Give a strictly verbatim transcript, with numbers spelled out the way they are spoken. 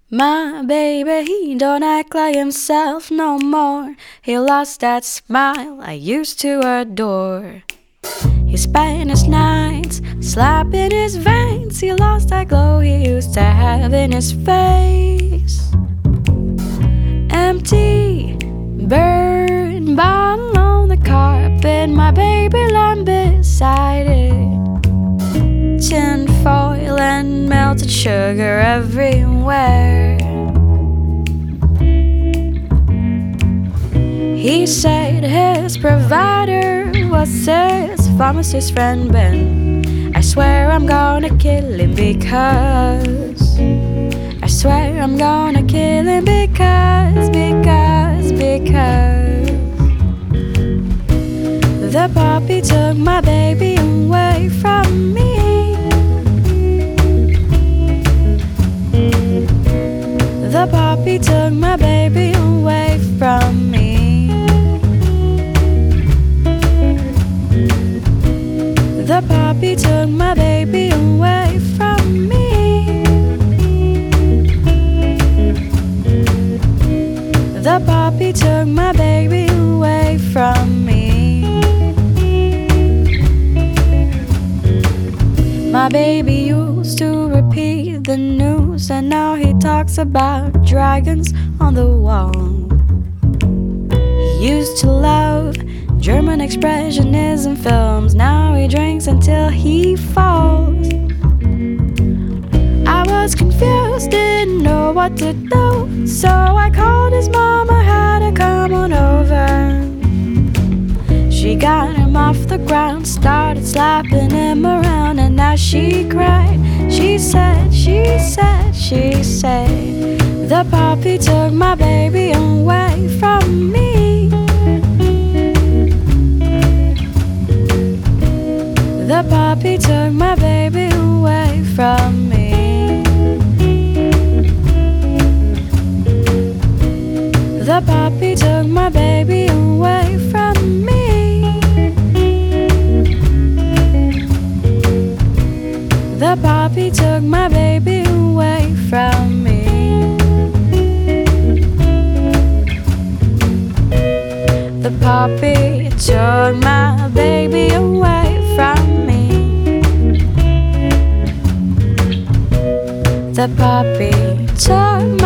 My baby, he don't act like himself no more. He lost that smile I used to adore. He spent his nights slapping his veins. He lost that glow he used to have in his face. Empty, burned bottle on the carpet. My baby lying beside it. Tin foil and melted sugar everywhere. He said his provider was his pharmacist friend Ben. I swear I'm gonna kill him because I swear I'm gonna kill him because, because, because the puppy took my baby away from me. The puppy took my baby away from me. The puppy took my baby away from me. The puppy took my baby away from me. My baby used to repeat the news, and now he talks about dragons on the wall. He used to love German expressionism films. Now he drinks until he falls. I was confused, didn't know what to do, so I called his mama, had her come on over. She got him off the ground, started slapping him around, and now she cried. She said, she said, she said, the puppy took my baby away from me. The puppy took my baby away from me. The puppy took my baby away from me. The puppy took my baby away from me. The puppy took my baby away from me. The puppy took my